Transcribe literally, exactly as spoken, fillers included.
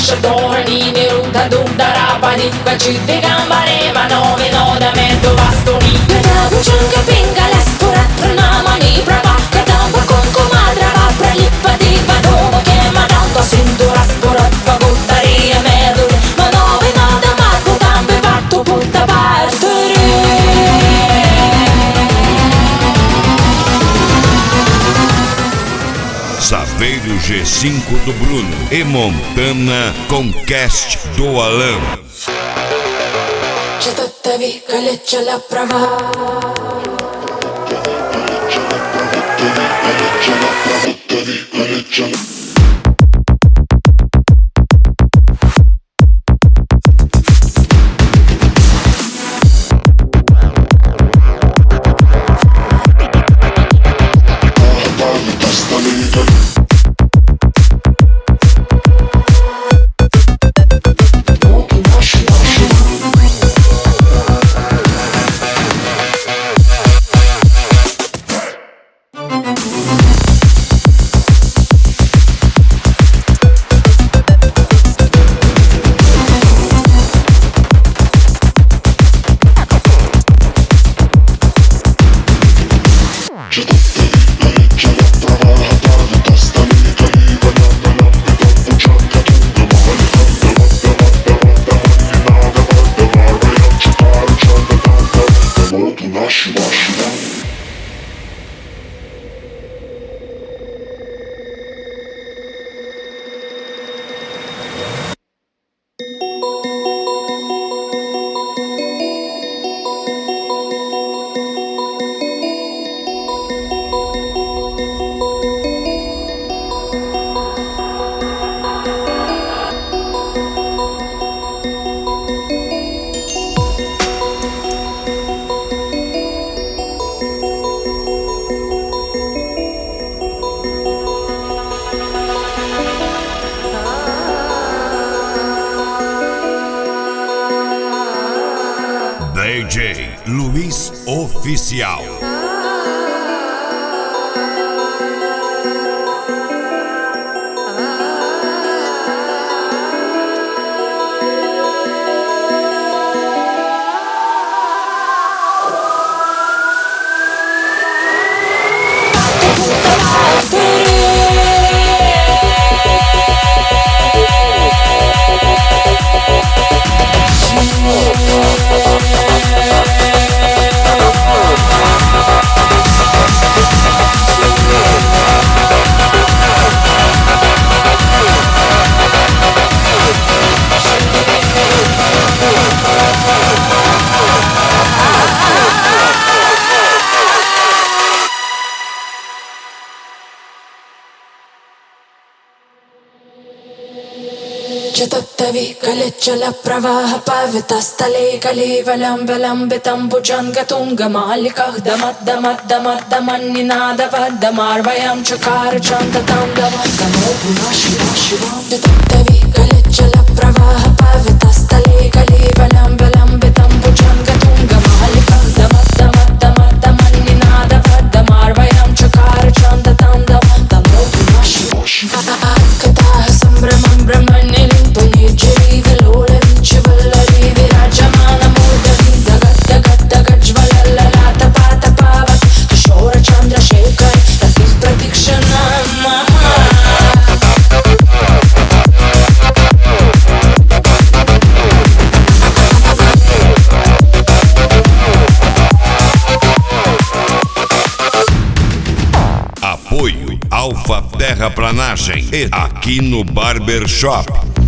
ಧೋರಣಿ ನಿರುದ್ಧ ದುಗ್ಧರ ಪದಿ ಕಚಿದ್ದಿ ಗಂಬರೆ ಮನೋವೆ ನೋದ ಮೆದ್ದು ವಸ್ತುನಿ ಭುಜಂಗ ಪಿಂಗಲ ಸ್ಫುರತ್ರ ನಾಮನಿ ಪ್ರಭಾ ಕದಂಬ ಕುಂಕುಮ ದ್ರವ ಪ್ರಲಿಪ್ಪದಿ ವಧೋಮುಖೆ ಮದಂತ ಸಿಂಧುರ ಸ್ಫುರತ್ವ ಗುತ್ತರಿಯ ಮೇದುರೆ ಮನೋವೆ ನೋದ ಮಾತು ಗಾಂಬೆ ಬಾತು ಬುದ್ಧ ಬಾರ್ತುರೆ. Saveiro G cinco do Bruno e Montana com Cast do Alan. Chatattavi kalechala prava D J Luiz Oficial. Chatattavi kalechala pravaha pavita stale kalivalam vilambitam bhujanga tunga malikah damat damat damat damanninada vadamarvayam chakara chanta tandava namo bhuna shiva shiva. Chatattavi kalechala pravaha pavita stale kalivalam vilambitam bhujanga tunga malikah damat damat damat damanninada vadamarvayam chakara chanta tandava namo bhuna shiva shiva. Katah sambramam brahmanil Jiri velole vinci vallari virajamana mudari dagat dagat dagat jvalala tapa tapavat kishora chandra shekhar ratif pratikshanam. Apoio Alfa Terraplanagem e aqui no Barber Shop.